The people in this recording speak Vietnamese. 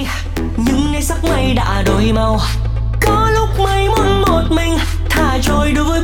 nhưng nay sắc mây đã đổi màu. Có lúc mây muốn một mình thả trôi đối với